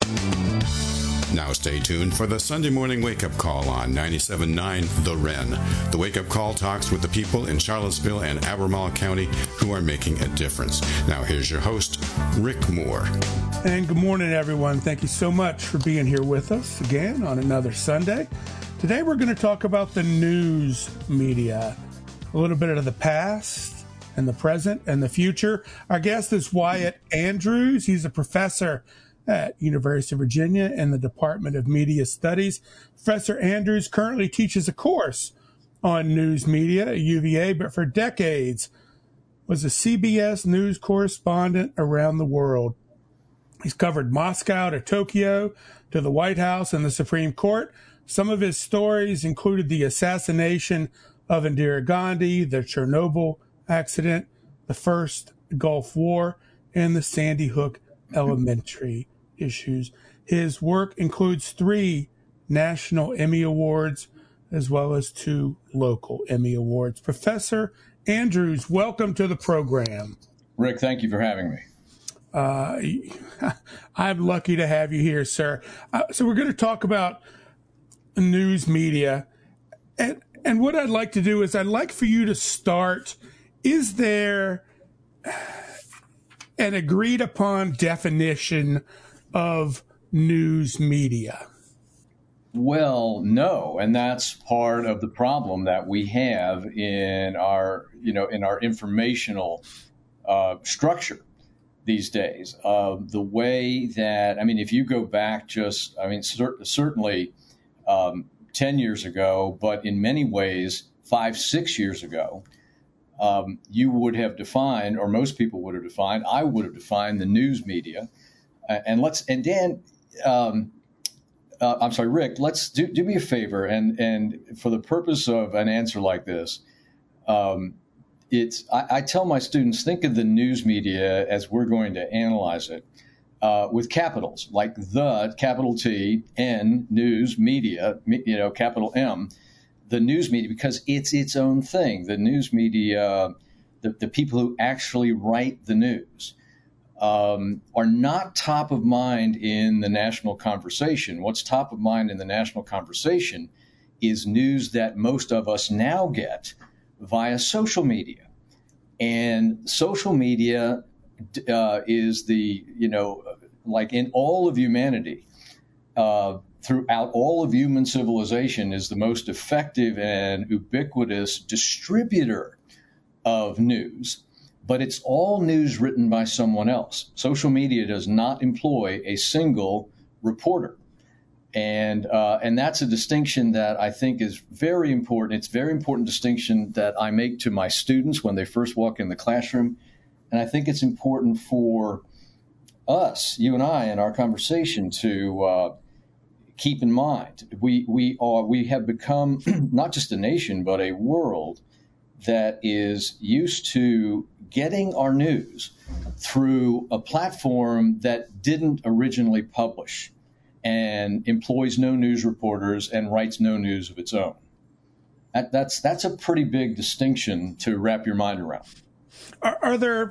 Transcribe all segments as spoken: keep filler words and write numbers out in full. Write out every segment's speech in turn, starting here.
Now stay tuned for the Sunday morning wake-up call on ninety-seven point nine The Wren. The wake-up call talks with the people in Charlottesville and Albemarle County who are making a difference. Now here's your host, Rick Moore. And good morning, everyone. Thank you so much for being here with us again on another Sunday. Today we're going to talk about the news media, a little bit of the past and the present and the future. Our guest is Wyatt Andrews. He's a professor at University of Virginia in the Department of Media Studies. Professor Andrews currently teaches a course on news media at U V A, but for decades was a C B S news correspondent around the world. He's covered Moscow to Tokyo to the White House and the Supreme Court. Some of his stories included the assassination of Indira Gandhi, the Chernobyl accident, the first Gulf War, and the Sandy Hook Elementary issues. His work includes three national Emmy Awards as well as two local Emmy Awards. Professor Andrews, welcome to the program. Rick, thank you for having me. Uh, I'm lucky to have you here, sir. Uh, so we're going to talk about news media. And, and what I'd like to do is I'd like for you to start. Is there an agreed upon definition of news media? Well, no, and that's part of the problem that we have in our, you know, in our informational uh, structure these days. Uh, the way that, I mean, if you go back just, I mean, cer- certainly um, ten years ago, but in many ways, five, six years ago, um, you would have defined, or most people would have defined, I would have defined the news media. Uh, and let's, and Dan, um, uh, I'm sorry, Rick, let's do, do me a favor. And, and for the purpose of an answer like this, um, it's, I, I tell my students, think of the news media as we're going to analyze it uh, with capitals, like the, capital T, N, news, media, you know, capital M, the news media, because it's its own thing. The news media, the, the people who actually write the news, Um, are not top of mind in the national conversation. What's top of mind in the national conversation is news that most of us now get via social media. And social media uh, is the, you know, like in all of humanity, uh, throughout all of human civilization, is the most effective and ubiquitous distributor of news. But it's all news written by someone else. Social media does not employ a single reporter. And uh, and that's a distinction that I think is very important. It's a very important distinction that I make to my students when they first walk in the classroom. And I think it's important for us, you and I, in our conversation to uh, keep in mind. We, we, are, we have become not just a nation, but a world that is used to getting our news through a platform that didn't originally publish and employs no news reporters and writes no news of its own. That, that's that's a pretty big distinction to wrap your mind around. Are, are there,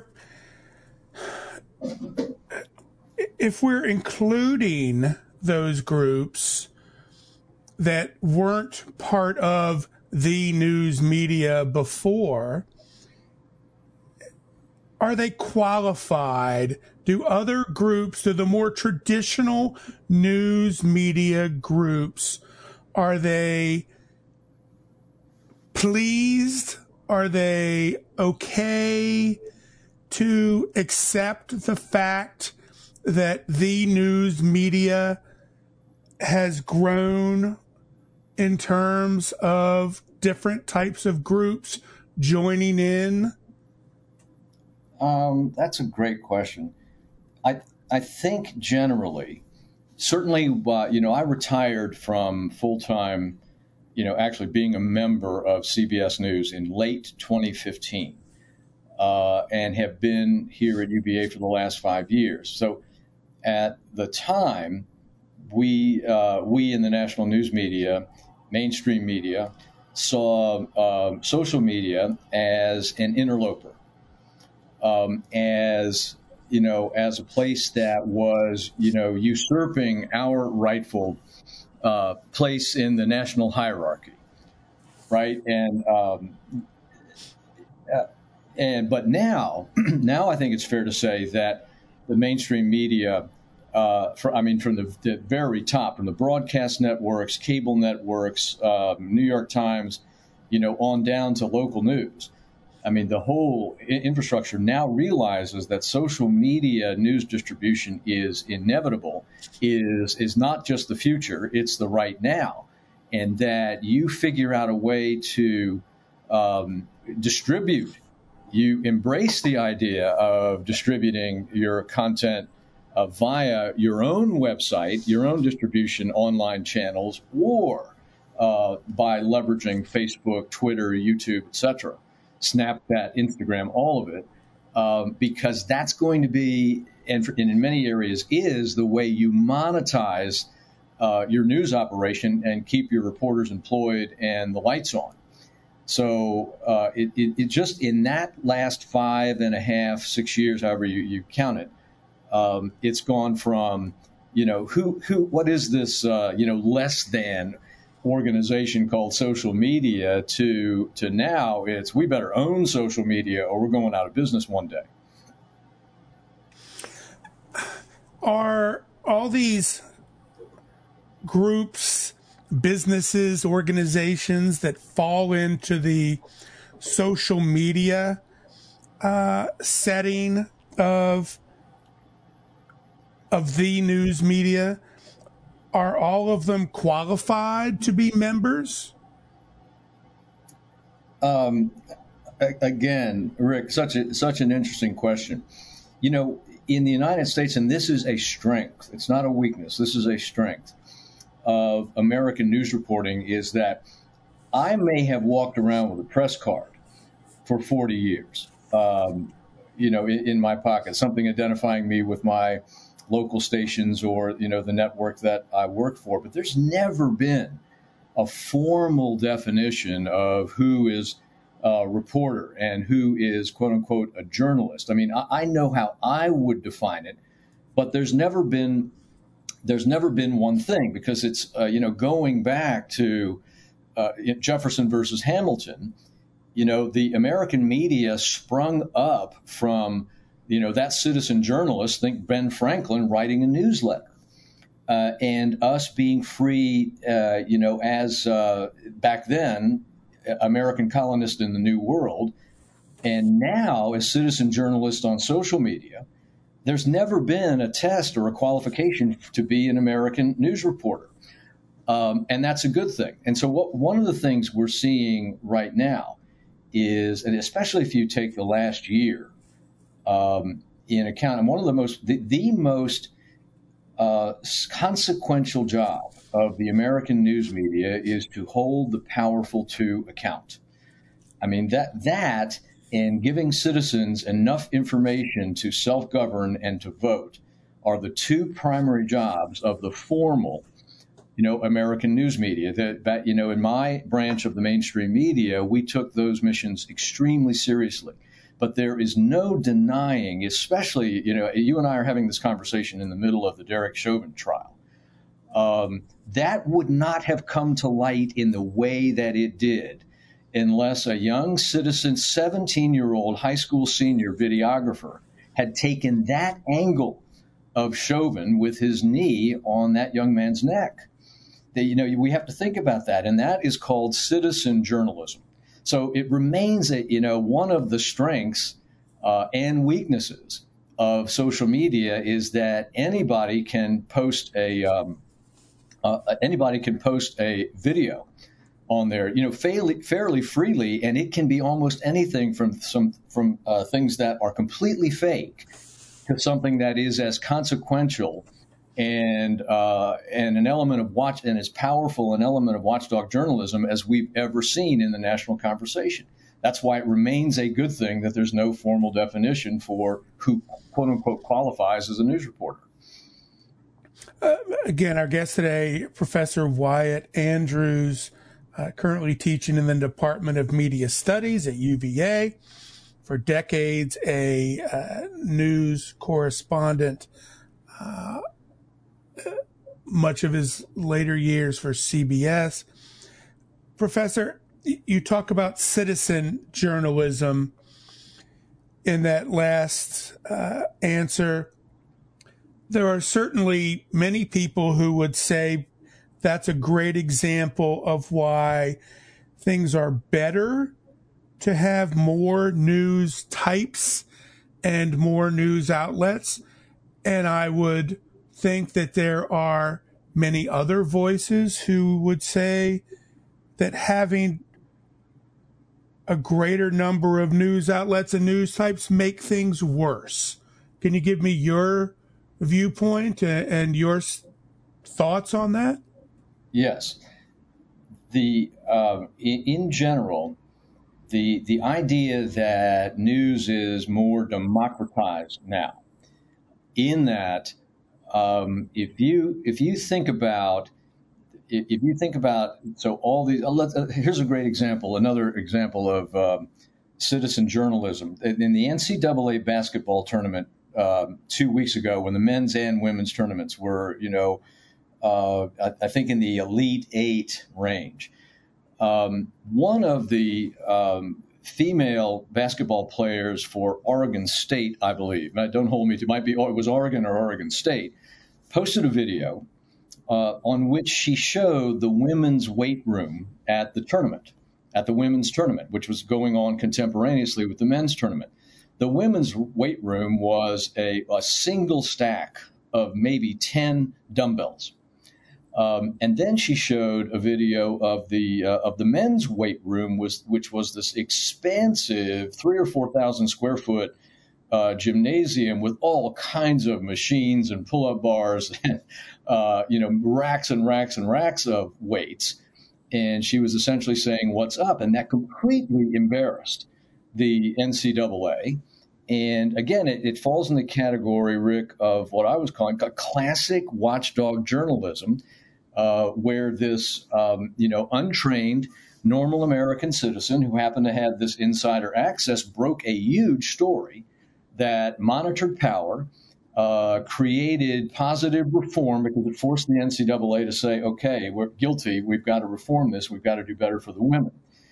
if we're including those groups that weren't part of the news media before, are they qualified? Do other groups, do the more traditional news media groups, are they pleased? Are they okay to accept the fact that the news media has grown in terms of different types of groups joining in? Um, that's a great question. I I think generally, certainly, uh, you know, I retired from full-time, you know, actually being a member of C B S News in late twenty fifteen, uh, and have been here at U V A for the last five years. So at the time, we uh, we in the national news media, mainstream media, saw uh, social media as an interloper, um, as you know, as a place that was, you know, usurping our rightful uh, place in the national hierarchy, right? And um, uh, and but now, now I think it's fair to say that the mainstream media, uh, for, I mean, from the, the very top, from the broadcast networks, cable networks, uh, New York Times, you know, on down to local news. I mean, the whole infrastructure now realizes that social media news distribution is inevitable, is is not just the future, it's the right now. And that you figure out a way to um, distribute, you embrace the idea of distributing your content uh, via your own website, your own distribution online channels, or uh, by leveraging Facebook, Twitter, YouTube, et cetera. Snapchat, Instagram, all of it, um, because that's going to be, and, for, and in many areas is, the way you monetize uh, your news operation and keep your reporters employed and the lights on. So uh, it, it, it just, in that last five and a half, six years, however you, you count it, um, it's gone from, you know, who, who, what is this, uh, you know, less than organization called social media to to now it's we better own social media or we're going out of business one day. Are all these groups, businesses, organizations that fall into the social media uh, setting of of the news media, are all of them qualified to be members? Um, again, Rick, such a such an interesting question. You know, in the United States, and this is a strength, it's not a weakness, this is a strength of American news reporting, is that I may have walked around with a press card for forty years, um, you know, in, in my pocket, something identifying me with my local stations or, you know, the network that I work for. But there's never been a formal definition of who is a reporter and who is, quote unquote, a journalist. I mean, I, I know how I would define it, but there's never been there's never been one thing, because it's, uh, you know, going back to uh, Jefferson versus Hamilton, you know, the American media sprung up from, you know, that citizen journalist, think Ben Franklin, writing a newsletter, uh, and us being free, uh, you know, as uh, back then, American colonists in the New World, and now as citizen journalists on social media. There's never been a test or a qualification to be an American news reporter, um, and that's a good thing. And so what, one of the things we're seeing right now is, and especially if you take the last year, Um, in account, and one of the most, the, the most uh, consequential job of the American news media is to hold the powerful to account. I mean, that that and giving citizens enough information to self-govern and to vote are the two primary jobs of the formal, you know, American news media. That, that you know, in my branch of the mainstream media, we took those missions extremely seriously. But there is no denying, especially, you know, you and I are having this conversation in the middle of the Derek Chauvin trial. Um, that would not have come to light in the way that it did unless a young citizen, seventeen-year-old high school senior videographer had taken that angle of Chauvin with his knee on that young man's neck. That, you know, we have to think about that, and that is called citizen journalism. So it remains, a, you know, one of the strengths uh, and weaknesses of social media is that anybody can post a um, uh, anybody can post a video on there, you know, fairly, fairly freely, and it can be almost anything from some from uh, things that are completely fake to something that is as consequential and uh, and an element of watch and as powerful an element of watchdog journalism as we've ever seen in the national conversation. That's why it remains a good thing that there's no formal definition for who, quote unquote, qualifies as a news reporter. Uh, again, our guest today, Professor Wyatt Andrews, uh, currently teaching in the Department of Media Studies at U V A. for decades a uh, news correspondent, uh, much of his later years for C B S. Professor, you talk about citizen journalism in that last uh, answer. There are certainly many people who would say that's a great example of why things are better to have more news types and more news outlets. And I would think that there are many other voices who would say that having a greater number of news outlets and news types make things worse. Can you give me your viewpoint and your thoughts on that? Yes. The uh, in, in general, the the idea that news is more democratized now, in that um, if you if you think about if you think about so all these uh, let's, uh, here's a great example, another example of um, citizen journalism in the N C double A basketball tournament uh, two weeks ago, when the men's and women's tournaments were, you know, uh, I, I think in the Elite Eight range. Um, one of the um, female basketball players for Oregon State, I believe, don't hold me to, it might be, it was Oregon or Oregon State, posted a video uh, on which she showed the women's weight room at the tournament, at the women's tournament, which was going on contemporaneously with the men's tournament. The women's weight room was a, a single stack of maybe ten dumbbells. Um, and then she showed a video of the uh, of the men's weight room, was which was this expansive three or four thousand square foot uh, gymnasium with all kinds of machines and pull-up bars and uh, you know racks and racks and racks of weights. And she was essentially saying, "What's up?" And that completely embarrassed the N C double A. And again, it, it falls in the category, Rick, of what I was calling a classic watchdog journalism. Uh, where this, um, you know, untrained, normal American citizen who happened to have this insider access broke a huge story that monitored power, uh, created positive reform because it forced the N C double A to say, okay, we're guilty. We've got to reform this. We've got to do better for the women.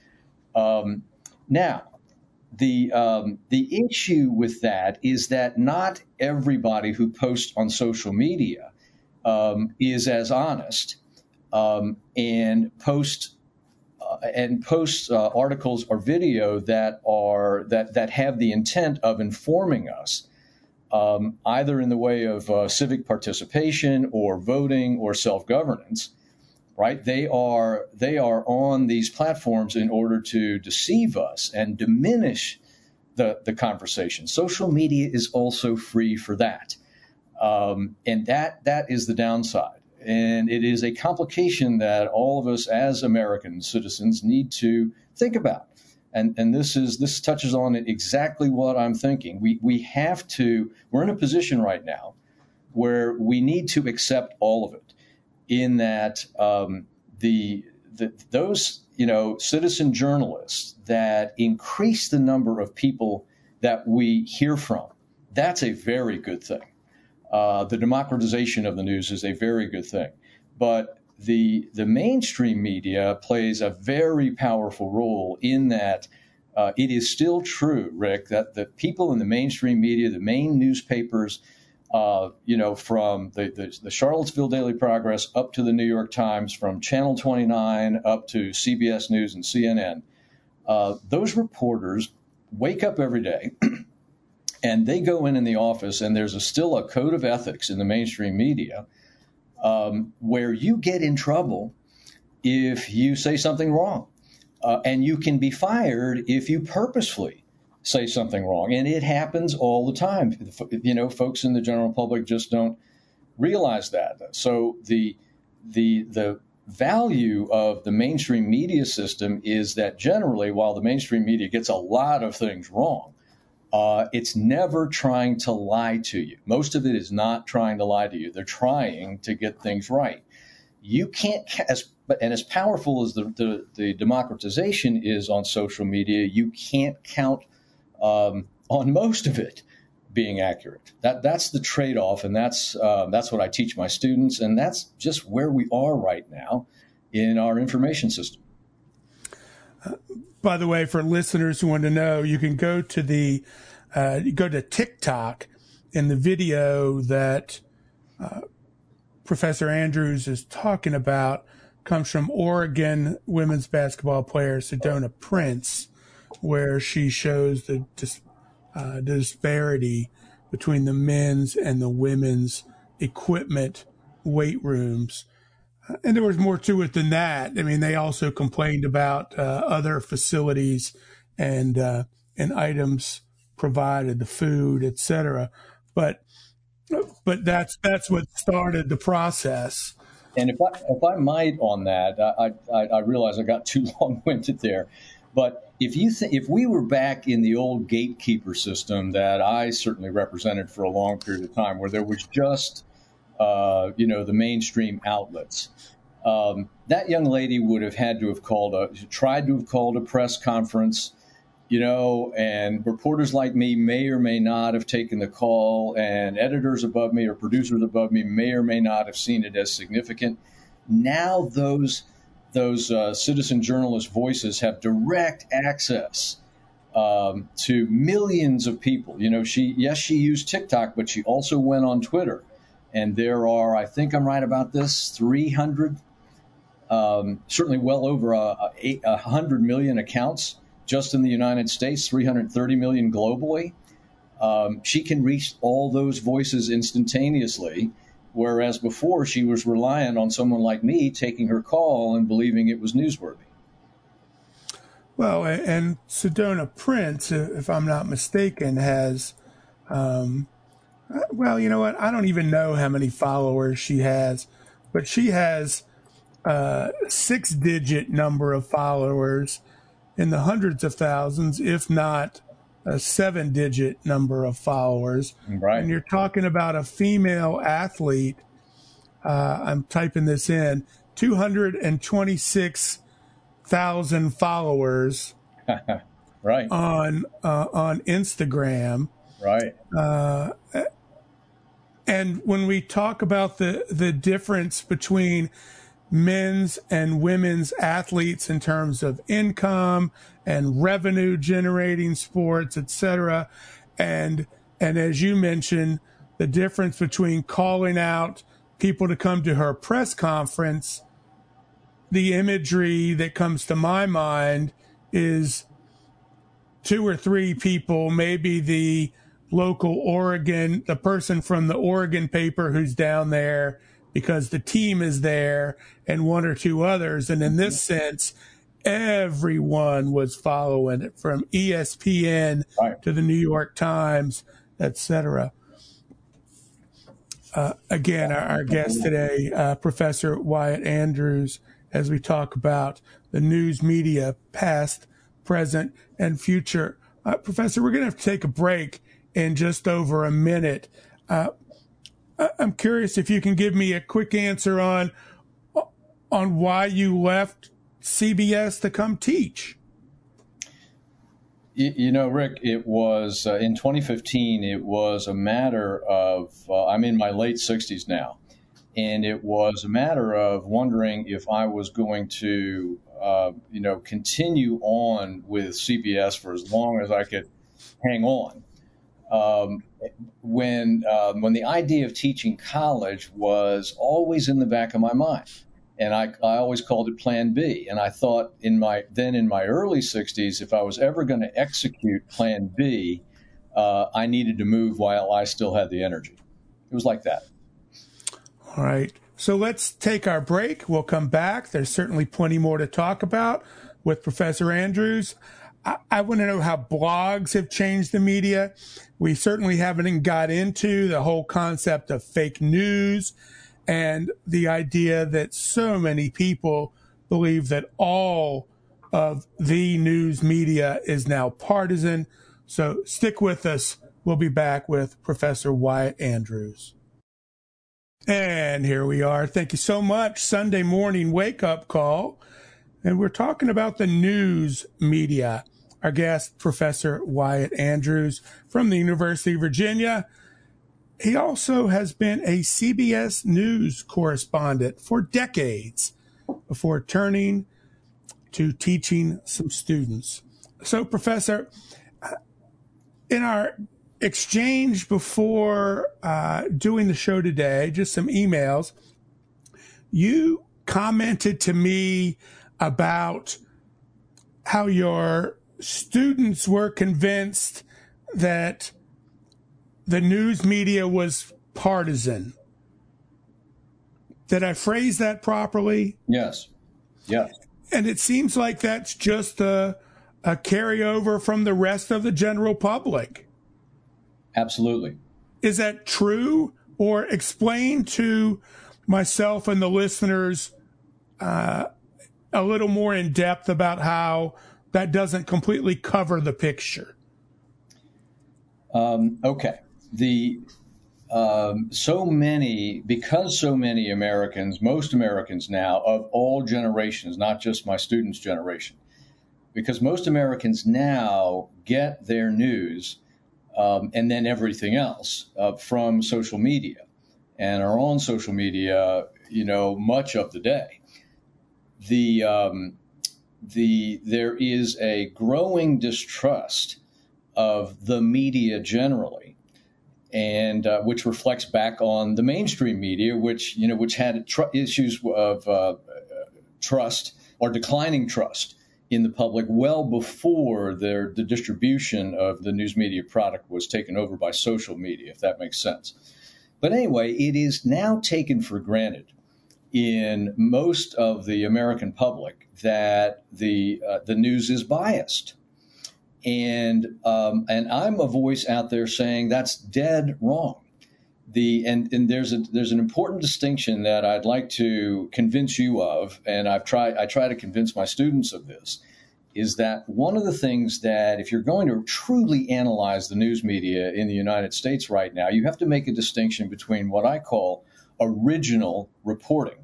Um, now, the um, the issue with that is that not everybody who posts on social media Um, is as honest um, and post uh, and posts uh, articles or video that are that that have the intent of informing us, um, either in the way of uh, civic participation or voting or self-governance. Right? They are they are on these platforms in order to deceive us and diminish the the conversation. Social media is also free for that. Um, and that that is the downside. And it is a complication that all of us as American citizens need to think about. And and this is this touches on exactly what I'm thinking. We we have to, we're in a position right now where we need to accept all of it, in that um, the, the those, you know, citizen journalists that increase the number of people that we hear from, that's a very good thing. Uh, the democratization of the news is a very good thing. But the the mainstream media plays a very powerful role in that uh, it is still true, Rick, that the people in the mainstream media, the main newspapers, uh, you know, from the, the, the Charlottesville Daily Progress up to the New York Times, from Channel twenty-nine up to C B S News and C N N, uh, those reporters wake up every day and they go in in the office, and there's a, still a code of ethics in the mainstream media um, where you get in trouble if you say something wrong. Uh, and you can be fired if you purposefully say something wrong. And it happens all the time. You know, folks in the general public just don't realize that. So the the the value of the mainstream media system is that generally, while the mainstream media gets a lot of things wrong, Uh, it's never trying to lie to you. Most of it is not trying to lie to you. They're trying to get things right. You can't, as and as powerful as the, the, the democratization is on social media, you can't count um, on most of it being accurate. That that's the trade-off, and that's uh, that's what I teach my students, and that's just where we are right now in our information system. Uh, by the way, for listeners who want to know, you can go to the uh, you go to TikTok, and the video that uh, Professor Andrews is talking about comes from Oregon women's basketball player Sedona Prince, where she shows the dis- uh, disparity between the men's and the women's equipment weight rooms. Uh, and there was more to it than that. I mean, they also complained about uh, other facilities and uh, and items provided, the food, et cetera. But but that's that's what started the process. And if I, if I might on that, I, I, I realize I got too long-winded there. But if you th- if we were back in the old gatekeeper system that I certainly represented for a long period of time, where there was just, uh, you know, the mainstream outlets, um, that young lady would have had to have called a, tried to have called a press conference, you know, and reporters like me may or may not have taken the call, and editors above me or producers above me may or may not have seen it as significant. Now those those uh, citizen journalist voices have direct access um, to millions of people. You know, she yes, she used TikTok, but she also went on Twitter, and there are, I think I'm right about this, three hundred, um, certainly well over a, a, a hundred million accounts just in the United States, three hundred thirty million globally. Um, she can reach all those voices instantaneously, whereas before she was reliant on someone like me taking her call and believing it was newsworthy. Well, and Sedona Prince, if I'm not mistaken, has, um, well, you know what? I don't even know how many followers she has, but she has a six-digit number of followers in the hundreds of thousands, if not a seven-digit number of followers. Right. And you're talking about a female athlete. Uh, I'm typing this in: two hundred twenty-six thousand followers. Right. On uh, on Instagram. Right. Uh, and when we talk about the the difference between men's and women's athletes in terms of income and revenue generating sports, et cetera. And, and as you mentioned, the difference between calling out people to come to her press conference, the imagery that comes to my mind is two or three people, maybe the local Oregon, the person from the Oregon paper who's down there because the team is there, and one or two others. And in this sense, everyone was following it, from E S P N right. to the New York Times, et cetera. Uh, again, our, our guest today, uh, Professor Wyatt Andrews, as we talk about the news media, past, present, and future. Uh, Professor, we're going to have to take a break in just over a minute. Uh, I'm curious if you can give me a quick answer on on why you left C B S to come teach. You, you know, Rick, it was uh, in twenty fifteen, it was a matter of, uh, I'm in my late sixties now, and it was a matter of wondering if I was going to, uh, you know, continue on with C B S for as long as I could hang on. Um, when um, when the idea of teaching college was always in the back of my mind, and I, I always called it Plan B. And I thought in my then in my early sixties, if I was ever going to execute Plan B, uh, I needed to move while I still had the energy. It was like that. All right. So let's take our break. We'll come back. There's certainly plenty more to talk about with Professor Andrews. I, I want to know how blogs have changed the media. We certainly haven't got into the whole concept of fake news and the idea that so many people believe that all of the news media is now partisan. So stick with us. We'll be back with Professor Wyatt Andrews. And here we are. Thank you so much. Sunday morning wake-up call. And we're talking about the news media. our guest, Professor Wyatt Andrews from the University of Virginia. He also has been a C B S News correspondent for decades before turning to teaching some students. So, Professor, in our exchange before uh, doing the show today, just some emails, you commented to me about how your students were convinced that the news media was partisan. Did I phrase that properly? Yes. Yes. And it seems like that's just a, a carryover from the rest of the general public. Absolutely. Is that true? Or explain to myself and the listeners uh, a little more in depth about how that doesn't completely cover the picture. Um, okay. The um, so many, because so many Americans, most Americans now of all generations, not just my students' generation, because most Americans now get their news um, and then everything else uh, from social media and are on social media, you know, much of the day. The um, the there is a growing distrust of the media generally, and uh, which reflects back on the mainstream media, which you know, which had tr- issues of uh, trust or declining trust in the public well before their the distribution of the news media product was taken over by social media, if that makes sense. But anyway, it is now taken for granted in most of the American public that the uh, the news is biased. And um, and I'm a voice out there saying that's dead wrong. The and, and there's a there's an important distinction that I'd like to convince you of, and I've tried I try to convince my students of this, is that one of the things that if you're going to truly analyze the news media in the United States right now, you have to make a distinction between what I call original reporting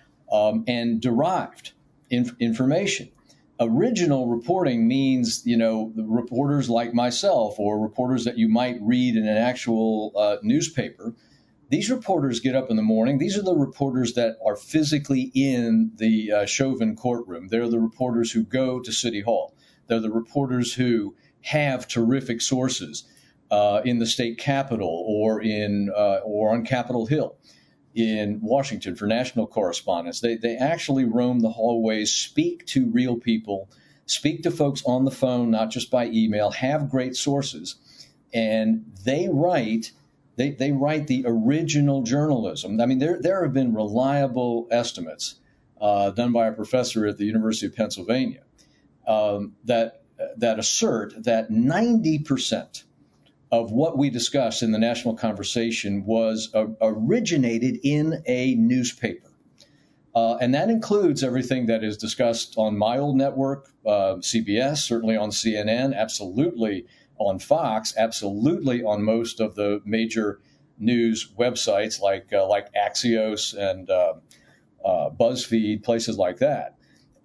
um, and derived inf- information. Original reporting means, you know, the reporters like myself or reporters that you might read in an actual uh, newspaper. These reporters get up in the morning. These are the reporters that are physically in the uh, Chauvin courtroom. They're the reporters who go to City Hall. They're the reporters who have terrific sources uh, in the state capitol or in uh, or on Capitol Hill in Washington for national correspondence. They they actually roam the hallways, speak to real people, speak to folks on the phone, not just by email, have great sources, and they write they they write the original journalism. I mean, there there have been reliable estimates uh, done by a professor at the University of Pennsylvania um, that that assert that ninety percent of what we discuss in the national conversation was uh, originated in a newspaper. Uh, and that includes everything that is discussed on my old network, uh, C B S, certainly on C N N, absolutely on Fox, absolutely on most of the major news websites like uh, like Axios and uh, uh, BuzzFeed, places like that.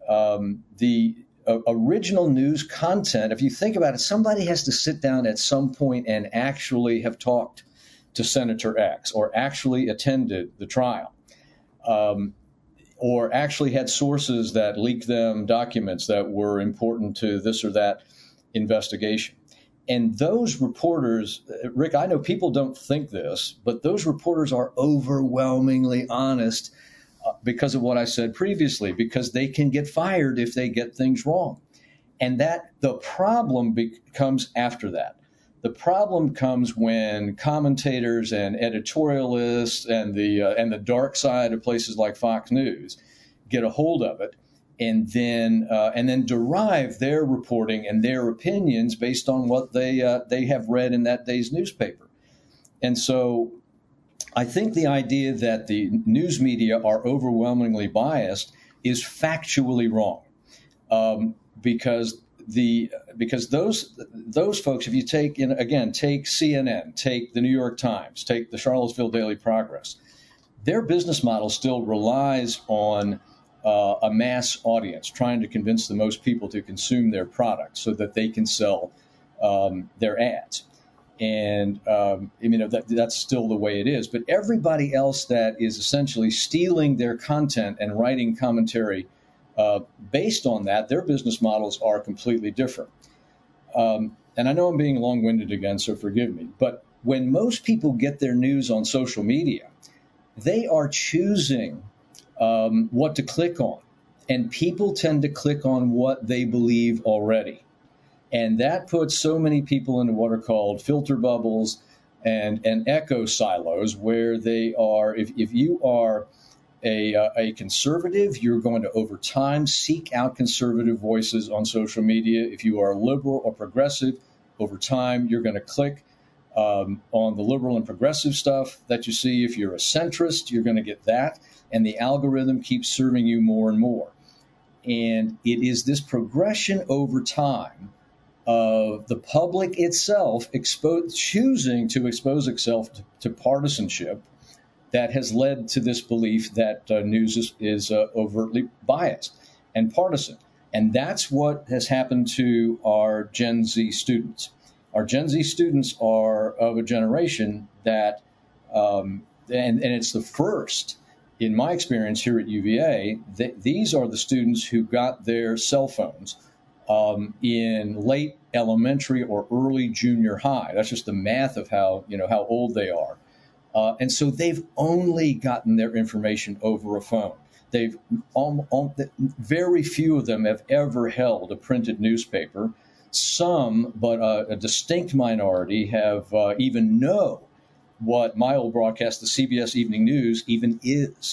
Um, the uh, original news content, if you think about it, somebody has to sit down at some point and actually have talked to Senator X or actually attended the trial. Um, or actually had sources that leaked them documents that were important to this or that investigation. And those reporters, Rick, I know people don't think this, but those reporters are overwhelmingly honest uh, because of what I said previously, because they can get fired if they get things wrong. And that the problem becomes after that. The problem comes when commentators and editorialists and the uh, and the dark side of places like Fox News get a hold of it, and then uh, and then derive their reporting and their opinions based on what they uh, they have read in that day's newspaper. And so, I think the idea that the news media are overwhelmingly biased is factually wrong, um, because. The because those those folks, if you take in again, take C N N, take the New York Times, take the Charlottesville Daily Progress, their business model still relies on uh, a mass audience, trying to convince the most people to consume their product so that they can sell um, their ads. And um, you know that, that's still the way it is. But everybody else that is essentially stealing their content and writing commentary uh, based on that, their business models are completely different. Um, and I know I'm being long-winded again, so forgive me. But when most people get their news on social media, they are choosing um, what to click on. And people tend to click on what they believe already. And that puts so many people into what are called filter bubbles and, and echo silos, where they are, if, if you are a, uh, a conservative, you're going to, over time, seek out conservative voices on social media. If you are liberal or progressive, over time, you're going to click um, on the liberal and progressive stuff that you see. If you're a centrist, you're going to get that. And the algorithm keeps serving you more and more. And it is this progression over time of the public itself expo- choosing to expose itself to, to partisanship that has led to this belief that uh, news is, is uh, overtly biased and partisan. And that's what has happened to our Gen Z students. Our Gen Z students are of a generation that, um, and, and it's the first, in my experience here at U V A, th- these are the students who got their cell phones Um, in late elementary or early junior high. That's just the math of how, you know, how old they are. Uh, and so they've only gotten their information over a phone. They've um, um, very few of them have ever held a printed newspaper. Some, but uh, a distinct minority, have uh, even know what my old broadcast, the C B S Evening News, even is.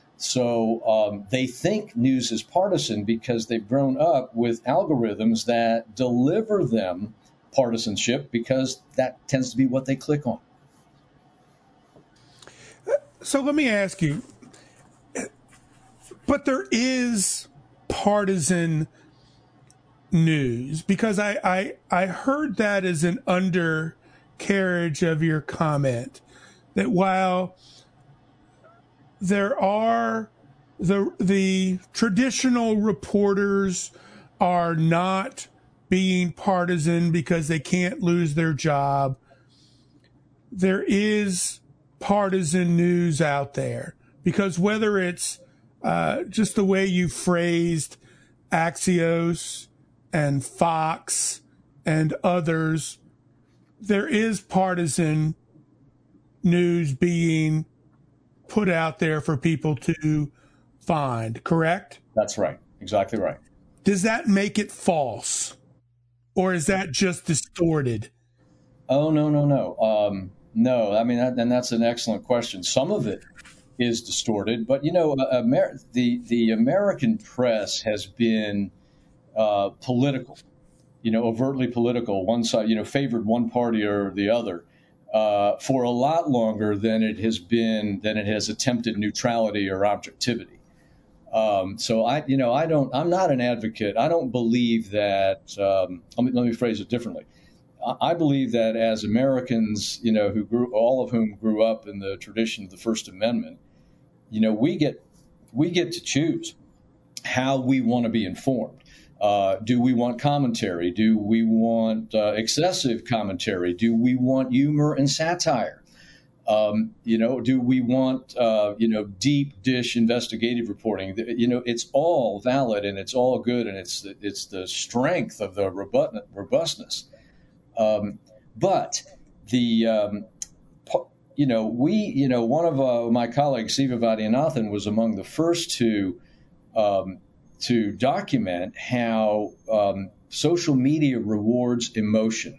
So um, they think news is partisan because they've grown up with algorithms that deliver them partisanship, because that tends to be what they click on. So let me ask you, but there is partisan news, because I, I, I heard that as an undercarriage of your comment, that while there are the the traditional reporters are not being partisan because they can't lose their job, there is partisan news out there, because whether it's uh, just the way you phrased Axios and Fox and others, there is partisan news being put out there for people to find, correct? That's right. Exactly right. Does that make it false, or is that just distorted? Oh, no, no, no. Um, no, I mean, that, and that's an excellent question. Some of it is distorted, but, you know, Amer- the, the American press has been uh, political, you know, overtly political, one side, you know, favored one party or the other. Uh, for a lot longer than it has been, than it has attempted neutrality or objectivity. Um, so I, you know, I don't, I'm not an advocate. I don't believe that, um, let me, let me phrase it differently. I, I believe that as Americans, you know, who grew, all of whom grew up in the tradition of the First Amendment, you know, we get, we get to choose how we want to be informed. Uh, do we want commentary? Do we want uh, excessive commentary? Do we want humor and satire? Um, you know, do we want, uh, you know, deep dish investigative reporting? You know, it's all valid and it's all good, and it's it's the strength of the robustness. Um, but the, um, you know, we, you know, one of uh, my colleagues, Siva Vaidyanathan, was among the first to um, to document how um, social media rewards emotion,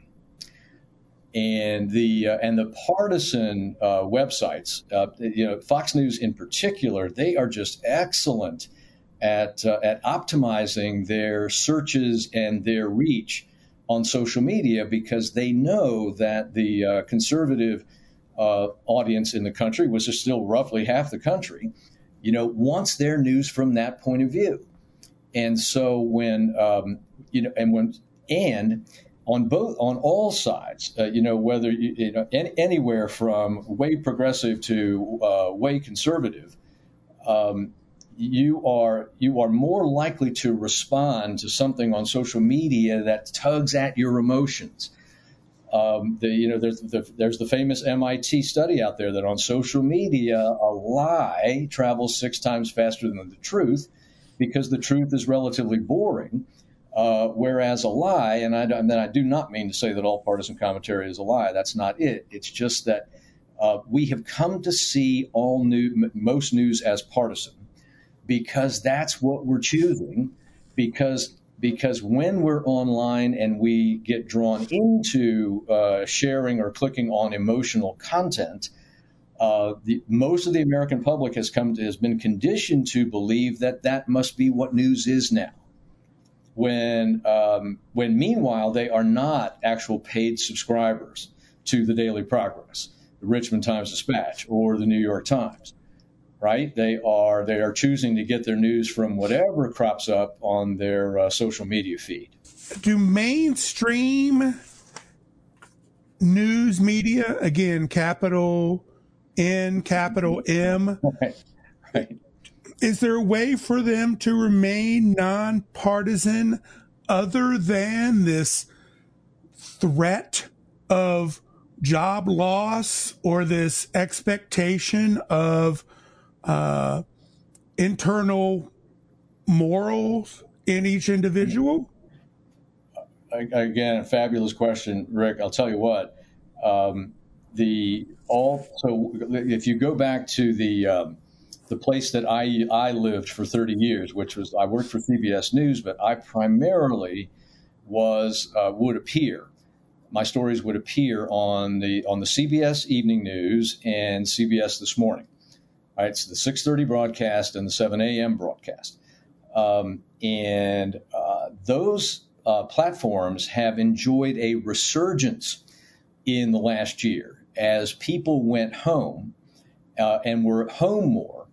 and the uh, and the partisan uh, websites, uh, you know, Fox News in particular, they are just excellent at uh, at optimizing their searches and their reach on social media, because they know that the uh, conservative uh, audience in the country, which is still roughly half the country, you know, wants their news from that point of view. And so when, um, you know, and when, and on both, on all sides, uh, you know, whether, you, you know, any, anywhere from way progressive to uh, way conservative, um, you are you are more likely to respond to something on social media that tugs at your emotions. Um, the, you know, there's the, there's the famous M I T study out there that on social media, a lie travels six times faster than the truth because the truth is relatively boring. Uh, whereas a lie, and I, and I do not mean to say that all partisan commentary is a lie. That's not it. It's just that uh, we have come to see all new, most news as partisan because that's what we're choosing. Because because when we're online and we get drawn into uh, sharing or clicking on emotional content, uh, the, most of the American public has come to, has been conditioned to believe that that must be what news is now. When, um, when meanwhile, they are not actual paid subscribers to the Daily Progress, the Richmond Times-Dispatch, or the New York Times, right? They are they are choosing to get their news from whatever crops up on their uh, social media feed. Do mainstream news media, again, capital N, capital M, Right, right. is there a way for them to remain nonpartisan other than this threat of job loss or this expectation of uh, internal morals in each individual? Again, a fabulous question, Rick. I'll tell you what. Um, the all so if you go back to the um, the place that I I lived for thirty years, which was I worked for C B S News, but I primarily was uh, would appear. My stories would appear on the on the C B S Evening News and C B S This Morning. Right, it's the six thirty broadcast and the seven a.m. broadcast, um, and uh, those uh, platforms have enjoyed a resurgence in the last year as people went home uh, and were at home more,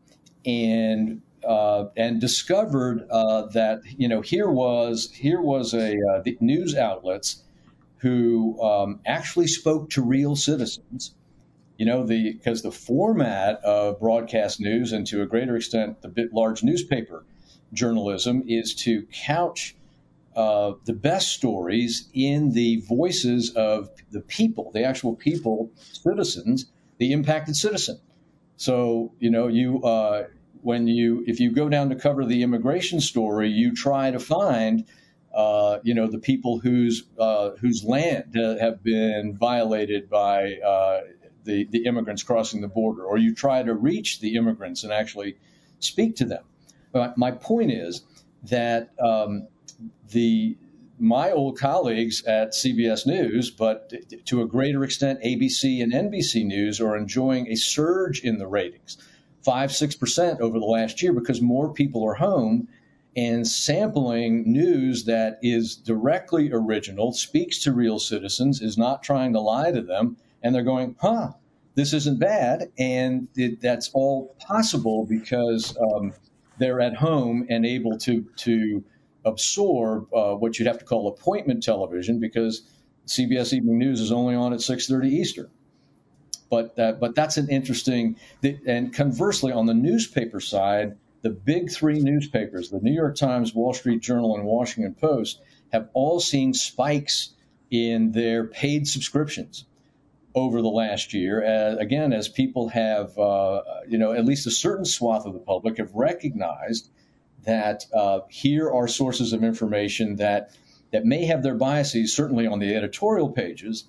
and uh, and discovered uh, that you know here was here was a uh, the news outlets who um, actually spoke to real citizens. You know, the because the format of broadcast news and to a greater extent the bit large newspaper journalism is to couch uh, the best stories in the voices of the people, the actual people, citizens, the impacted citizen. So, you know, you uh, when you if you go down to cover the immigration story, you try to find uh, you know the people whose uh, whose land uh, have been violated by uh, The, the immigrants crossing the border, or you try to reach the immigrants and actually speak to them. But my point is that um, the my old colleagues at C B S News, but to a greater extent A B C and N B C News, are enjoying a surge in the ratings, five, six percent over the last year, because more people are home and sampling news that is directly original, speaks to real citizens, is not trying to lie to them. And they're going, huh, this isn't bad. And it, that's all possible because um, they're at home and able to to absorb uh, what you'd have to call appointment television, because C B S Evening News is only on at six thirty Eastern. But that, but that's an interesting, and conversely, on the newspaper side, the big three newspapers, the New York Times, Wall Street Journal, and Washington Post, have all seen spikes in their paid subscriptions over the last year, uh, again, as people have, uh, you know, at least a certain swath of the public have recognized that uh, here are sources of information that that may have their biases, certainly on the editorial pages,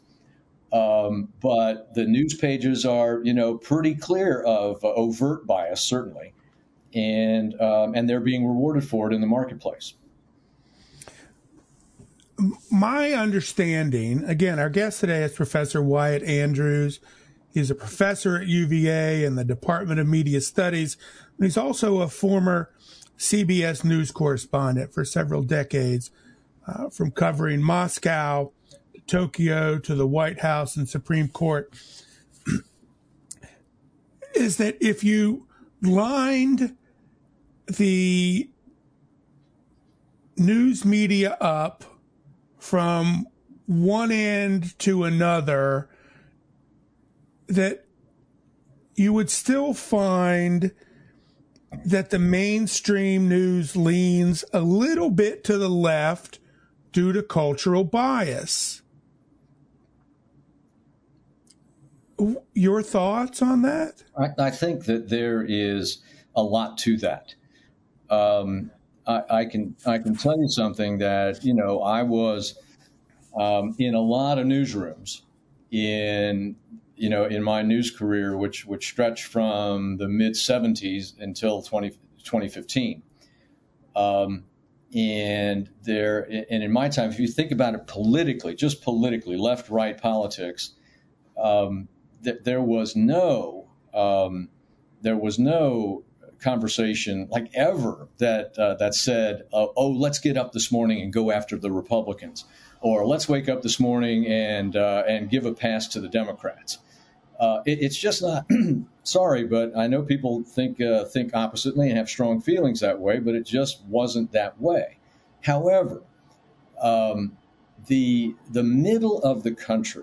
um, but the news pages are, you know, pretty clear of uh, overt bias, certainly, and um, and they're being rewarded for it in the marketplace. My understanding, again, our guest today is Professor Wyatt Andrews. He's a professor at U V A in the Department of Media Studies. And he's also a former C B S News correspondent for several decades, uh, from covering Moscow to Tokyo to the White House and Supreme Court. Is that if you lined the news media up from one end to another, that you would still find that the mainstream news leans a little bit to the left due to cultural bias. Your thoughts on that? I, I think that there is a lot to that. Um, I, I can I can tell you something that, you know, I was um, in a lot of newsrooms in you know in my news career, which which stretched from the mid seventies until twenty fifteen. Um, and there and in my time, if you think about it politically, just politically, left right politics. Um, th- there was no um, there was no conversation like ever that uh, that said, uh, oh, let's get up this morning and go after the Republicans, or let's wake up this morning and uh, and give a pass to the Democrats. Uh, it, it's just not. Sorry, but I know people think uh, think oppositely and have strong feelings that way, but it just wasn't that way. However, um, the the middle of the country.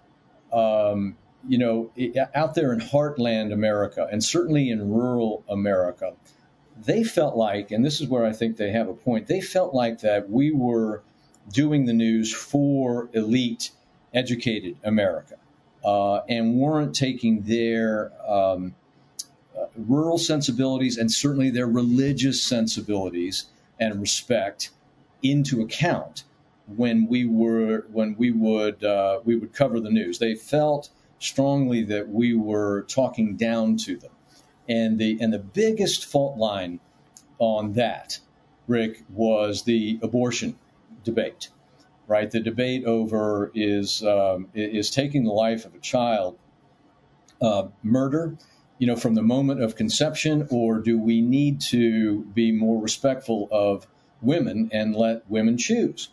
Um, you know, it, out there in heartland America, and certainly in rural America, they felt like, and this is where I think they have a point, they felt like that we were doing the news for elite, educated America, uh, and weren't taking their um, uh, rural sensibilities and certainly their religious sensibilities and respect into account when we were when we would uh, we would cover the news. They felt strongly that we were talking down to them, and the and the biggest fault line on that, Rick, was the abortion debate. Right, the debate over is um, is taking the life of a child uh, murder, you know, from the moment of conception, or do we need to be more respectful of women and let women choose?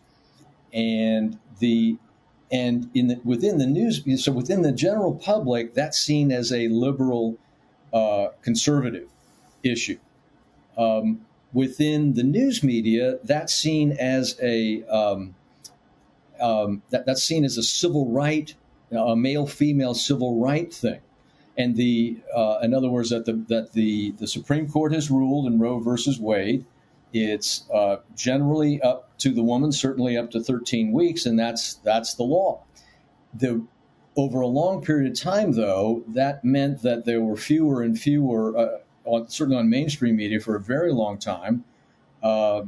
And the and in the, within the news, so within the general public, that's seen as a liberal, uh, conservative issue. Um, within the news media, that's seen as a um, um, that, that's seen as a civil right, a male-female civil right thing. And the uh, in other words, that the that the the Supreme Court has ruled in Roe versus Wade. It's uh, generally up to the woman, certainly up to thirteen weeks, and that's that's the law. The, over a long period of time, though, that meant that there were fewer and fewer, uh, on, certainly on mainstream media for a very long time, uh,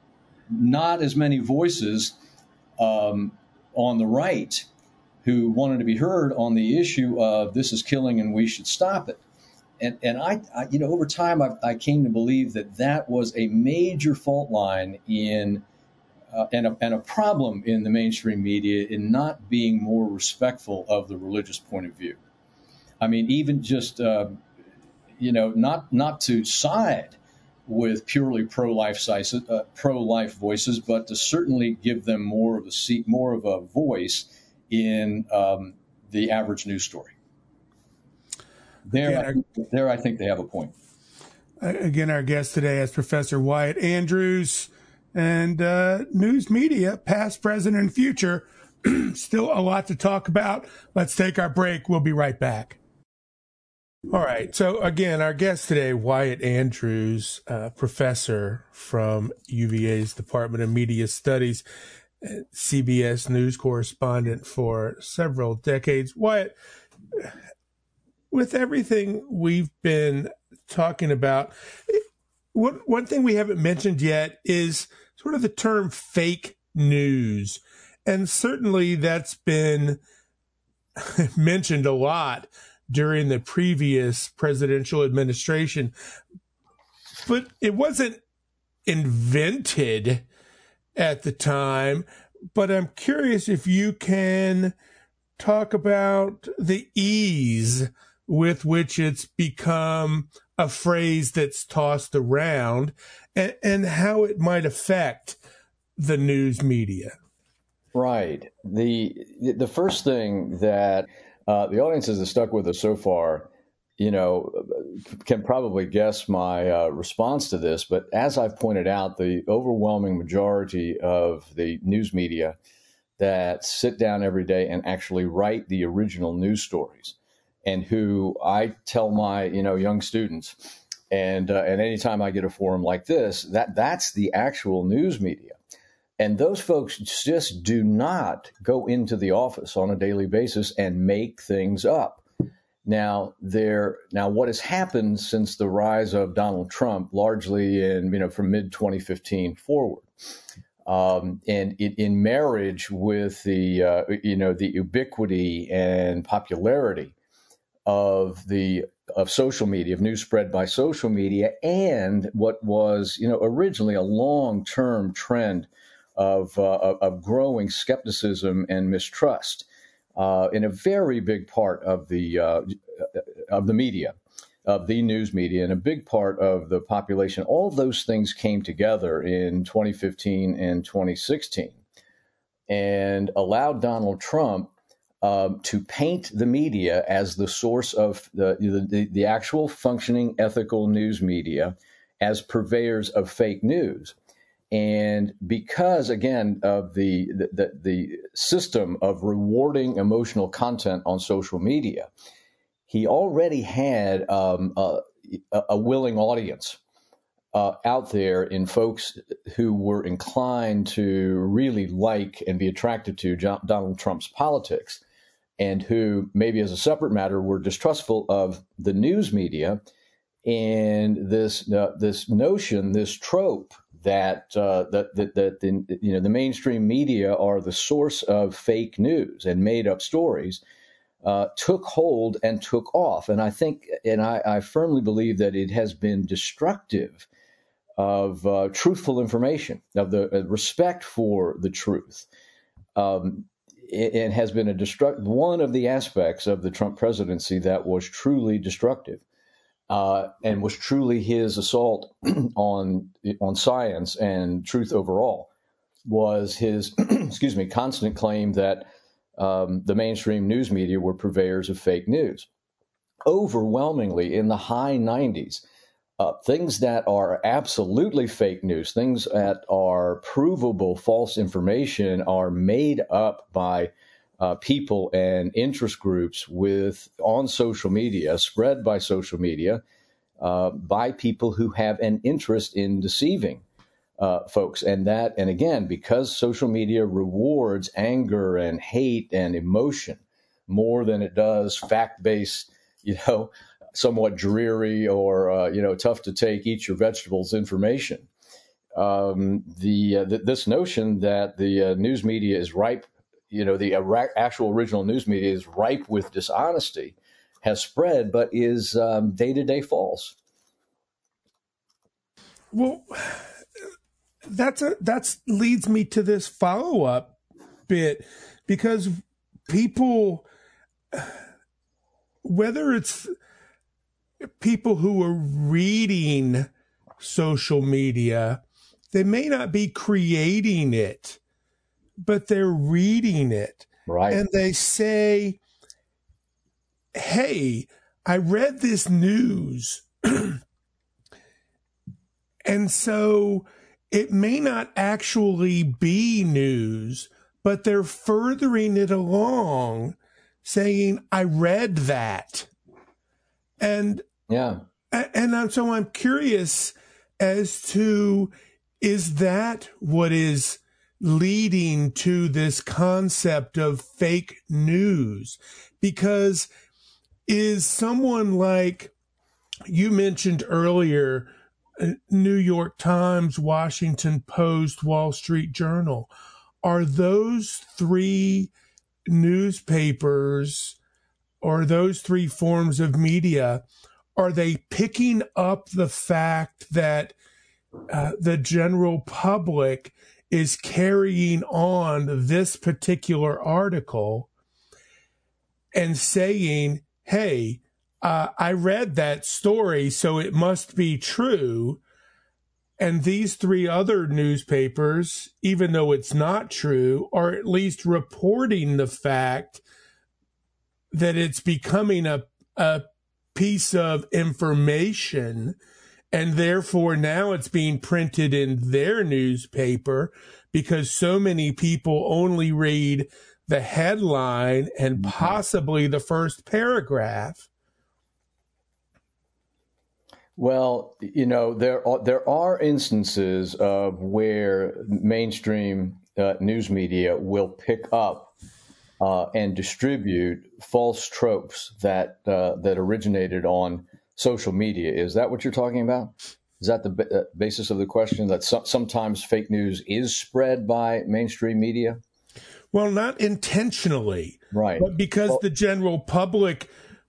not as many voices um, on the right who wanted to be heard on the issue of this is killing and we should stop it. And, and I, I, you know, over time, I, I came to believe that that was a major fault line in uh, and, a, and a problem in the mainstream media in not being more respectful of the religious point of view. I mean, even just, uh, you know, not not to side with purely pro-life uh, pro-life voices, but to certainly give them more of a seat, more of a voice in um, the average news story. There, again, I, there, I think they have a point. Again, our guest today is Professor Wyatt Andrews, and uh, news media, past, present, and future. Still a lot to talk about. Let's take our break. We'll be right back. All right. So again, our guest today, Wyatt Andrews, uh, professor from U V A's Department of Media Studies, C B S News correspondent for several decades. Wyatt, with everything we've been talking about, one, one thing we haven't mentioned yet is sort of the term fake news. And certainly that's been mentioned a lot during the previous presidential administration. But it wasn't invented at the time. But I'm curious if you can talk about the ease with which it's become a phrase that's tossed around, and, and how it might affect the news media. Right. The the first thing that uh, the audiences that stuck with us so far, you know, can probably guess my uh, response to this. But as I've pointed out, the overwhelming majority of the news media that sit down every day and actually write the original news stories, and who I tell my, you know, young students, And uh, and anytime I get a forum like this, that that's the actual news media. And those folks just do not go into the office on a daily basis and make things up. Now, there now what has happened since the rise of Donald Trump, largely in you know from mid twenty fifteen forward, um, and in, in marriage with the uh, you know the ubiquity and popularity of the of social media, of news spread by social media, and what was, you know, originally a long-term trend of uh, of growing skepticism and mistrust uh, in a very big part of the uh, of the media, of the news media, and a big part of the population. All of those things came together in twenty fifteen and twenty sixteen, and allowed Donald Trump Um, to paint the media as the source of the, the the actual functioning ethical news media as purveyors of fake news. And because, again, of the, the, the system of rewarding emotional content on social media, he already had um, a, a willing audience uh, out there in folks who were inclined to really like and be attracted to John, Donald Trump's politics, and who, maybe as a separate matter, were distrustful of the news media and this uh, this notion, this trope that uh, that that, that the, you know the mainstream media are the source of fake news and made up stories, uh, took hold and took off. And I think, and I, I firmly believe that it has been destructive of uh, truthful information, of the uh, respect for the truth. Um, It has been a destruct one of the aspects of the Trump presidency that was truly destructive, uh, and was truly his assault on on science and truth overall. Was his excuse me constant claim that um, the mainstream news media were purveyors of fake news. Overwhelmingly, in the high nineties, uh, things that are absolutely fake news, things that are provable false information, are made up by uh, people and interest groups with on social media, spread by social media, uh, by people who have an interest in deceiving uh, folks. And that, and again, because social media rewards anger and hate and emotion more than it does fact-based, you know, somewhat dreary or, uh, you know, tough to take, eat your vegetables information. Um, the, uh, th- this notion that the uh, news media is ripe, you know, the uh, actual original news media is ripe with dishonesty has spread, but is um, day-to-day false. Well, that's a, that's leads me to this follow-up bit, because people, whether it's people who are reading social media, they may not be creating it, but they're reading it. Right. And they say, hey, I read this news. And so it may not actually be news, but they're furthering it along, saying, I read that. And yeah, and I'm, so I'm curious as to, is that what is leading to this concept of fake news? Because is someone like you mentioned earlier, New York Times, Washington Post, Wall Street Journal, are those three newspapers or those three forms of media, are they picking up the fact that uh, the general public is carrying on this particular article and saying, hey, uh, I read that story, so it must be true. And these three other newspapers, even though it's not true, are at least reporting the fact that it's becoming a, a piece of information, and therefore now it's being printed in their newspaper because so many people only read the headline and possibly the first paragraph. Well, you know, there are, there are instances of where mainstream uh, news media will pick up uh, and distribute false tropes that uh, that originated on social media. Is that what you're talking about? Is that the b- uh, basis of the question, that so- sometimes fake news is spread by mainstream media? Well, not intentionally, right? But because well, the general public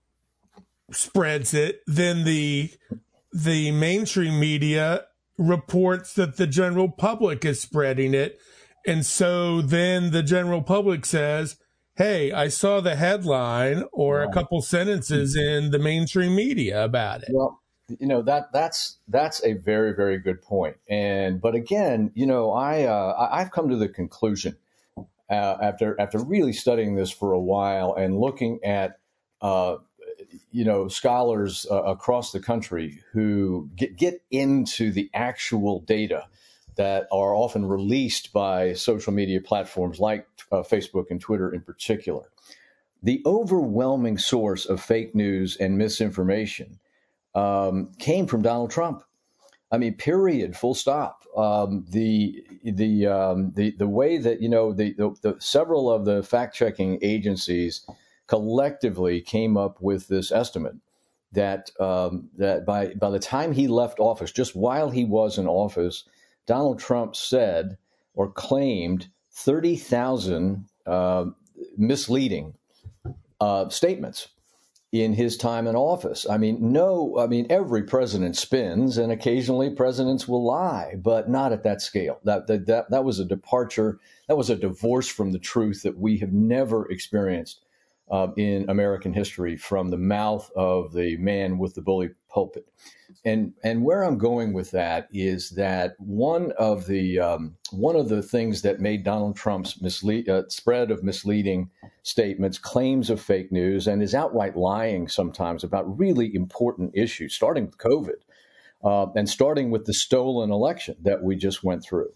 spreads it, then the the mainstream media reports that the general public is spreading it. And so then the general public says, hey, I saw the headline or right. a couple sentences in the mainstream media about it. Well, you know, that that's that's a very, very good point. And but again, you know, I uh, I've come to the conclusion uh, after after really studying this for a while and looking at uh, you know, scholars uh, across the country who get, get into the actual data that are often released by social media platforms like uh, Facebook and Twitter in particular. The overwhelming source of fake news and misinformation um, came from Donald Trump. I mean, period, full stop. Um, the the um, the the way that, you know, the, the, the several of the fact-checking agencies collectively came up with this estimate that um, that by by the time he left office, just while he was in office, Donald Trump said or claimed thirty thousand uh, misleading uh, statements in his time in office. I mean, no, I mean, every president spins, and occasionally presidents will lie, but not at that scale. That that that, that was a departure. That was a divorce from the truth that we have never experienced Uh, in American history from the mouth of the man with the bully pulpit. And and where I'm going with that is that one of the um, one of the things that made Donald Trump's mislead, uh, spread of misleading statements, claims of fake news, and his outright lying sometimes about really important issues, starting with COVID uh, and starting with the stolen election that we just went through.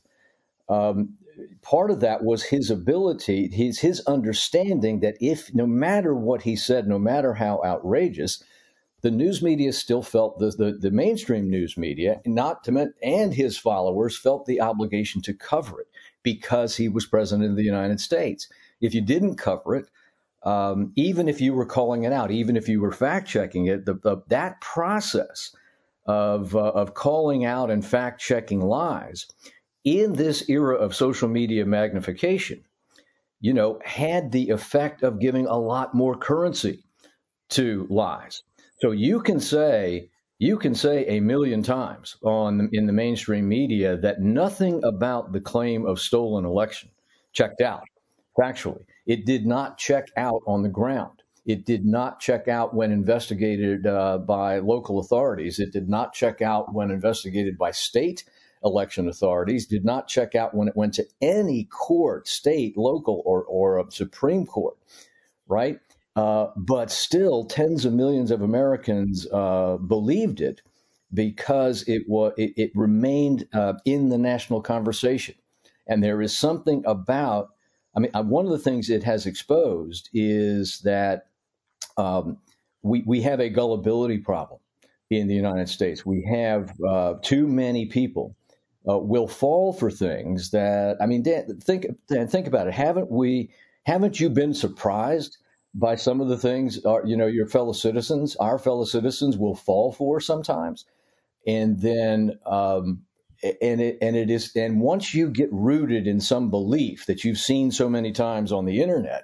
Um, part of that was his ability, his his understanding that if no matter what he said, no matter how outrageous, the news media still felt the the, the mainstream news media, not to men, and his followers felt the obligation to cover it because he was president of the United States. If you didn't cover it, um, even if you were calling it out, even if you were fact checking it, the, the, that process of uh, of calling out and fact checking lies in this era of social media magnification, you know, had the effect of giving a lot more currency to lies. So you can say, you can say a million times on in the mainstream media that nothing about the claim of stolen election checked out factually. It did not check out on the ground. It did not check out when investigated uh, by local authorities. It did not check out when investigated by state election authorities, did not check out when it went to any court, state, local, or, or a Supreme Court, right? Uh, but still, tens of millions of Americans uh, believed it because it was it, it remained uh, in the national conversation. And there is something about, I mean, one of the things it has exposed is that um, we we have a gullibility problem in the United States. We have uh, too many people uh, will fall for things that, I mean, Dan, think Dan, think about it. Haven't we? Haven't you been surprised by some of the things, our, you know, your fellow citizens, our fellow citizens will fall for sometimes? And then, um, and it, and it is, and once you get rooted in some belief that you've seen so many times on the internet,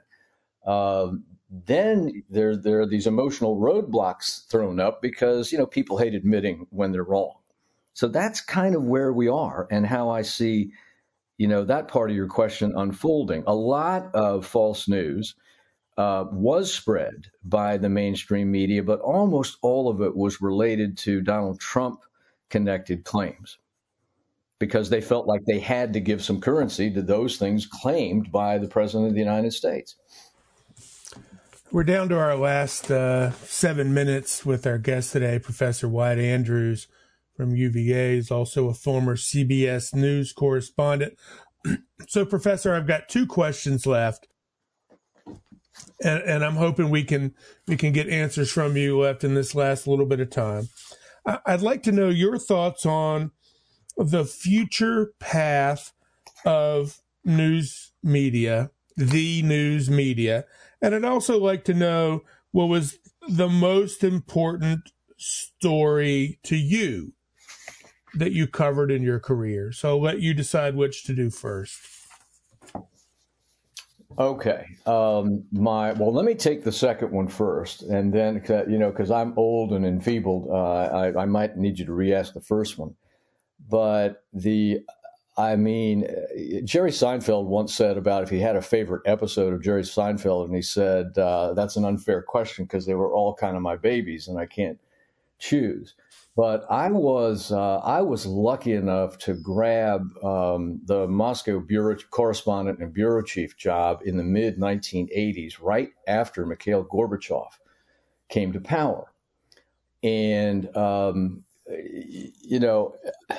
uh, then there, there are these emotional roadblocks thrown up because, you know, people hate admitting when they're wrong. So that's kind of where we are and how I see, you know, that part of your question unfolding. A lot of false news Uh, was spread by the mainstream media, but almost all of it was related to Donald Trump-connected claims because they felt like they had to give some currency to those things claimed by the President of the United States. We're down to our last uh, seven minutes with our guest today, Professor Wyatt Andrews from U V A. He's also a former C B S News correspondent. So, Professor, I've got two questions left. And, and I'm hoping we can we can get answers from you left in this last little bit of time. I'd like to know your thoughts on the future path of news media, the news media. And I'd also like to know what was the most important story to you that you covered in your career. So I'll let you decide which to do first. Okay. Um, my well, let me take the second one first, and then you know, because I'm old and enfeebled, uh, I, I might need you to re-ask the first one. But the, I mean, Jerry Seinfeld once said about if he had a favorite episode of Jerry Seinfeld, and he said uh, that's an unfair question because they were all kind of my babies, and I can't choose. But I was uh, I was lucky enough to grab um, the Moscow bureau correspondent and bureau chief job in the mid nineteen eighties, right after Mikhail Gorbachev came to power. And, um, you know,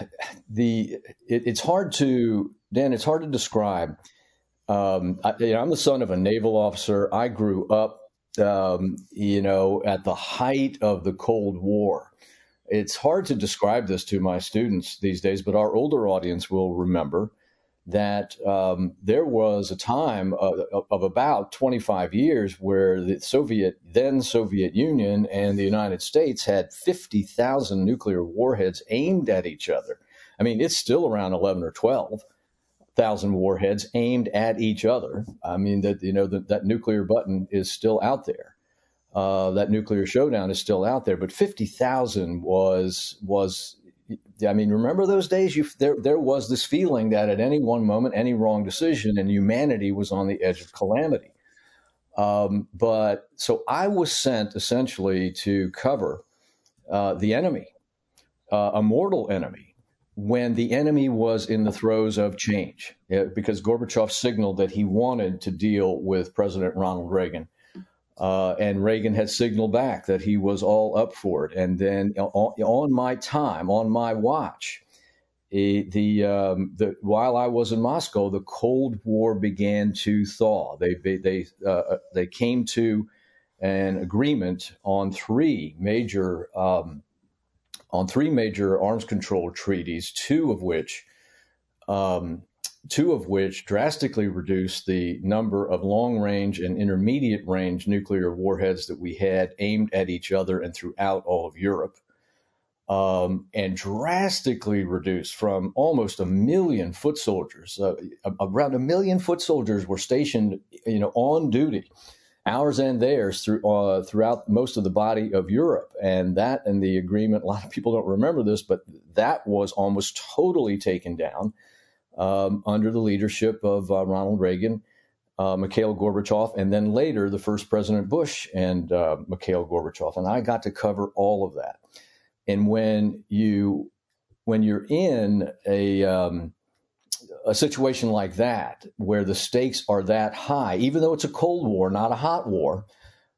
the it, it's hard to, Dan, it's hard to describe. Um, I, you know, I'm the son of a naval officer. I grew up, um, you know, at the height of the Cold War. It's hard to describe this to my students these days, but our older audience will remember that um, there was a time of, of about twenty-five years where the Soviet, then Soviet Union and the United States had fifty thousand nuclear warheads aimed at each other. I mean, it's still around eleven or twelve thousand warheads aimed at each other. I mean, that, you know, that, that nuclear button is still out there. Uh, that nuclear showdown is still out there, but fifty thousand was, was, I mean, remember those days? You, there, there was this feeling that at any one moment, any wrong decision, and humanity was on the edge of calamity. Um, but so I was sent essentially to cover uh, the enemy, uh, a mortal enemy, when the enemy was in the throes of change, uh, because Gorbachev signaled that he wanted to deal with President Ronald Reagan. Uh, and Reagan had signaled back that he was all up for it. And then on, on my time, on my watch, it, the, um, the while I was in Moscow, the Cold War began to thaw. They they they, uh, they came to an agreement on three major um, on three major arms control treaties, two of which. Um, two of which drastically reduced the number of long-range and intermediate-range nuclear warheads that we had aimed at each other and throughout all of Europe, um, and drastically reduced from almost a million foot soldiers. Uh, around a million foot soldiers were stationed, you know, on duty, ours and theirs, through, uh, throughout most of the body of Europe. And that and the agreement, a lot of people don't remember this, but that was almost totally taken down Um, under the leadership of uh, Ronald Reagan, uh, Mikhail Gorbachev, and then later the first President Bush and uh, Mikhail Gorbachev. And I got to cover all of that. And when you when you're in a um, a situation like that, where the stakes are that high, even though it's a Cold War, not a hot war,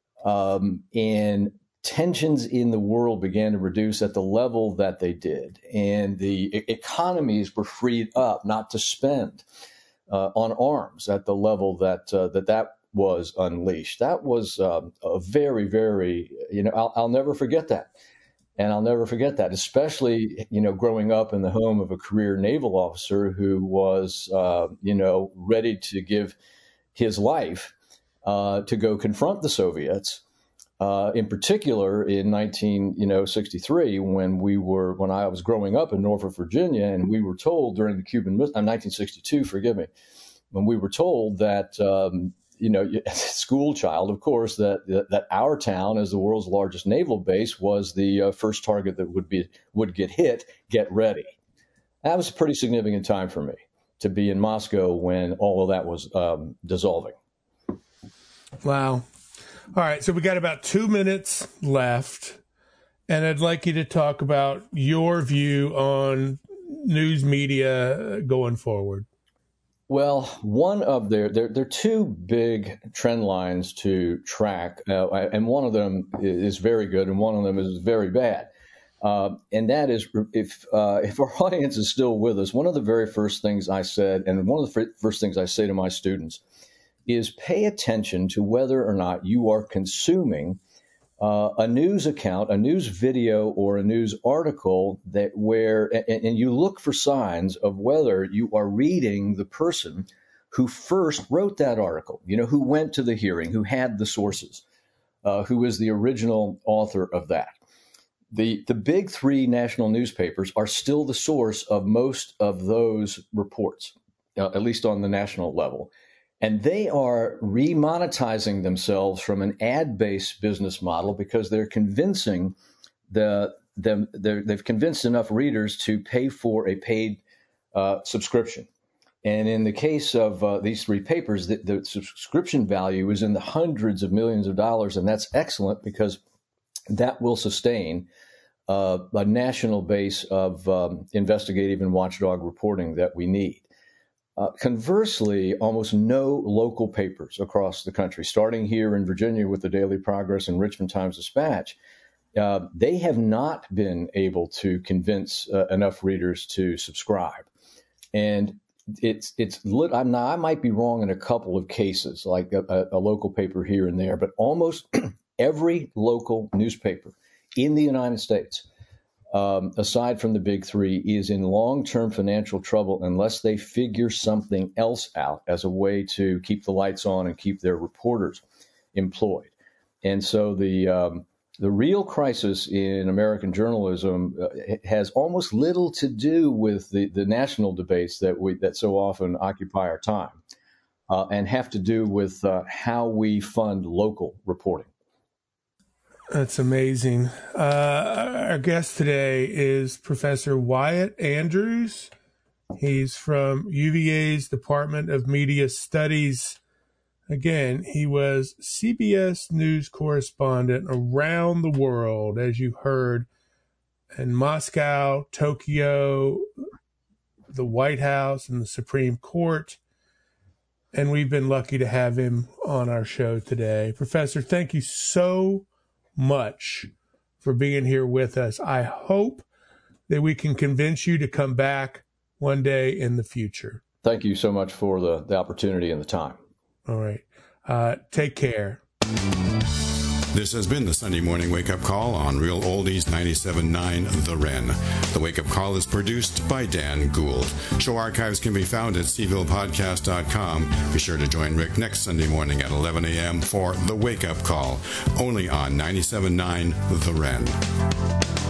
um, and tensions in the world began to reduce at the level that they did, and the e- economies were freed up not to spend uh, on arms at the level that uh, that that was unleashed. That was um, a very, very, you know, I'll, I'll never forget that, and I'll never forget that, especially, you know, growing up in the home of a career naval officer who was, uh, you know, ready to give his life uh, to go confront the Soviets. Uh, in particular, in nineteen sixty-three, when we were when I was growing up in Norfolk, Virginia, and we were told during the Cuban uh, nineteen sixty-two, forgive me, when we were told that um, you know, school child, of course, that, that that our town, as the world's largest naval base, was the uh, first target that would be would get hit. Get ready. That was a pretty significant time for me to be in Moscow when all of that was um, dissolving. Wow. All right, so we got about two minutes left, and I'd like you to talk about your view on news media going forward. Well, one of their there there are two big trend lines to track, uh, and one of them is very good, and one of them is very bad. Uh, and that is, if uh, if our audience is still with us, one of the very first things I said, and one of the f- first things I say to my students, is pay attention to whether or not you are consuming uh, a news account, a news video, or a news article that where, and, and you look for signs of whether you are reading the person who first wrote that article, you know, who went to the hearing, who had the sources, uh, who is the original author of that. The, the big three national newspapers are still the source of most of those reports, uh, at least on the national level. And they are remonetizing themselves from an ad-based business model because they're convincing the them they're, they've convinced enough readers to pay for a paid uh, subscription. And in the case of uh, these three papers, the, the subscription value is in the hundreds of millions of dollars, and that's excellent because that will sustain uh, a national base of um, investigative and watchdog reporting that we need. Uh, conversely, almost no local papers across the country, starting here in Virginia with the Daily Progress and Richmond Times-Dispatch, uh, they have not been able to convince uh, enough readers to subscribe. And it's it's lit. I'm not, I might be wrong in a couple of cases, like a, a local paper here and there, but almost every local newspaper in the United States, um, aside from the big three, is in long-term financial trouble unless they figure something else out as a way to keep the lights on and keep their reporters employed. And so the um, the real crisis in American journalism uh, has almost little to do with the, the national debates that we that so often occupy our time, uh, and have to do with uh, how we fund local reporting. That's amazing. Uh, our guest today is Professor Wyatt Andrews. He's from U V A's Department of Media Studies. Again, he was C B S News correspondent around the world, as you heard, in Moscow, Tokyo, the White House, and the Supreme Court. And we've been lucky to have him on our show today. Professor, thank you so much for being here with us. I hope that we can convince you to come back one day in the future. Thank you so much for the, the opportunity and the time. All right. Uh, take care. This has been the Sunday Morning Wake Up Call on Real Oldies ninety-seven point nine The Wren. The Wake Up Call is produced by Dan Gould. Show archives can be found at c ville podcast dot com. Be sure to join Rick next Sunday morning at eleven a.m. for The Wake Up Call, only on ninety-seven point nine The Wren.